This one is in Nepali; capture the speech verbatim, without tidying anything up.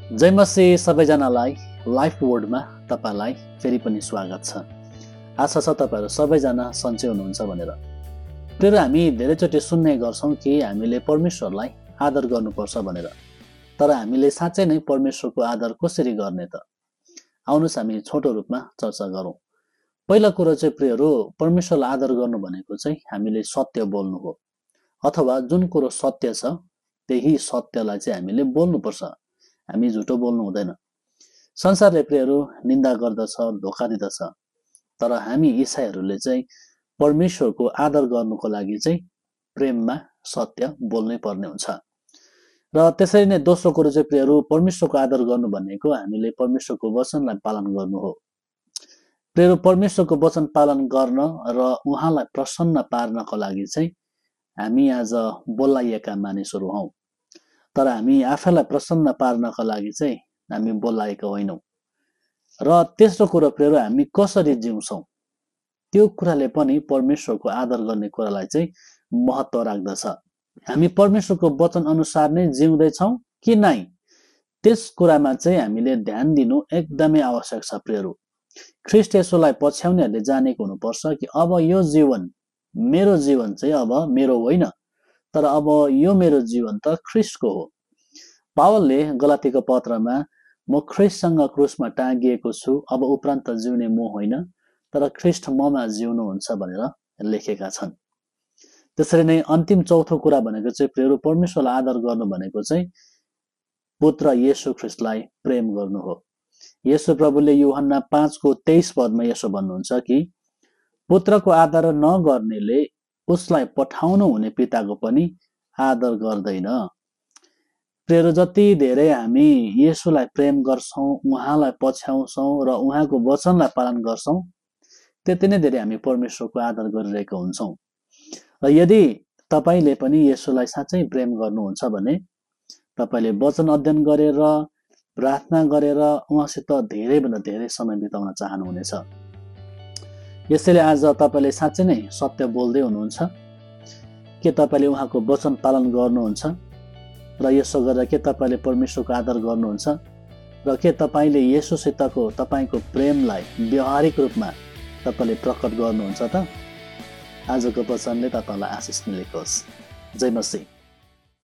जय मसीह सबैजनालाई लाइफ वर्डमा तपाईलाई फेरि पनि स्वागत छ। आशा छ तपाईहरु सबैजना सन्चै हुनुहुन्छ भनेर। फेरि हामी धेरैचोटि सुन्ने गर्छौं कि हामीले परमेश्वरलाई आदर गर्नुपर्छ भनेर। तर हामीले साँच्चै नै परमेश्वरको आदर कसरी गर्ने त? आउनुस् हामी छोटो रूपमा चर्चा गरौँ। पहिलो कुरा चाहिँ प्रियहरू, परमेश्वरलाई आदर गर्नु भनेको चाहिँ हामीले सत्य बोल्नु हो, अथवा जुन कुरो सत्य छ त्यही सत्यलाई चाहिँ हामीले बोल्नुपर्छ। हामी झुटो बोल्नु हुँदैन। संसारले प्रियहरू निन्दा गर्दछ, धोका दिदछ, तर हामी ईसाईहरूले चाहिँ परमेश्वरको आदर गर्नुको लागि चाहिँ प्रेममा सत्य बोल्नै पर्ने हुन्छ। र त्यसरी नै दोस्रो कुरो चाहिँ प्रियहरू, परमेश्वरको आदर गर्नु भनेको हामीले परमेश्वरको वचनलाई पालन गर्नु हो। प्रियहरू, परमेश्वरको वचन पालन गर्न र उहाँलाई प्रसन्न पार्नको लागि चाहिँ हामी आज बोलाइएका मानिसहरू हौं। तर हामी आफैलाई प्रसन्न पार्नका लागि चाहिँ हामी बोलाएका होइनौं। र तेस्रो कुरा प्रियहरू, हामी कसरी जिउँछौं त्यो कुराले पनि परमेश्वरको आदर गर्ने कुरालाई चाहिँ महत्त्व राख्दछ। हामी परमेश्वरको वचन अनुसार नै जिउँदैछौं कि नै, त्यस कुरामा चाहिँ हामीले ध्यान दिनु एकदमै आवश्यक छ प्रियहरू। ख्रीष्ट येशूलाई पछ्याउनेहरूले जानेको हुनुपर्छ कि अब यो जीवन, मेरो जीवन चाहिँ अब मेरो होइन, तर अब यो मेरो जीवन त ख्रीष्टको हो। पावलले गलातीको पत्रमा म ख्रीष्टसँग क्रुसमा टाँगिएको छु, अब उपरान्त जिउने म होइन, तर ख्रीष्ट ममा जिउनुहुन्छ भनेर लेखेका छन्। त्यसरी नै अन्तिम चौथो कुरा भनेको चाहिँ प्रियहरू, परमेश्वरलाई आदर गर्नु भनेको चाहिँ पुत्र येशू ख्रीष्टलाई प्रेम गर्नु हो। येशू प्रभुले यूहन्ना पाँचको तेइस पदमा यसो भन्नुहुन्छ कि पुत्रको आदर नगर्नेले उसलाई पठाउनु हुने पिताको पनि आदर गर्दैन। प्रियहरू, जति धेरै हामी येशूलाई प्रेम गर्छौं, उहाँलाई पछ्याउँछौं र उहाँको वचनलाई पालन गर्छौं, त्यति नै धेरै हामी परमेश्वरको आदर गरिरहेका हुन्छौं। र यदि तपाईले पनि येशूलाई साँच्चै प्रेम गर्नुहुन्छ भने तपाईले वचन अध्ययन गरेर, प्रार्थना गरेर उहाँसित धेरैभन्दा धेरै समय बिताउन चाहनुहुनेछ। यसैले आज तपाईले साँच्चै नै सत्य बोल्दै हुनुहुन्छ के? तपाईले उहाँको वचन पालन गर्नुहुन्छ? र यसो गरेर के तपाईले परमेश्वरको आदर गर्नुहुन्छ? र के तपाईले येशूसितको तपाईको प्रेमलाई व्यवहारिक रूपमा तपाईले प्रकट गर्नुहुन्छ त? आजको वचनले तपाईलाई आशिष मिलेको होस्। जय मसीह।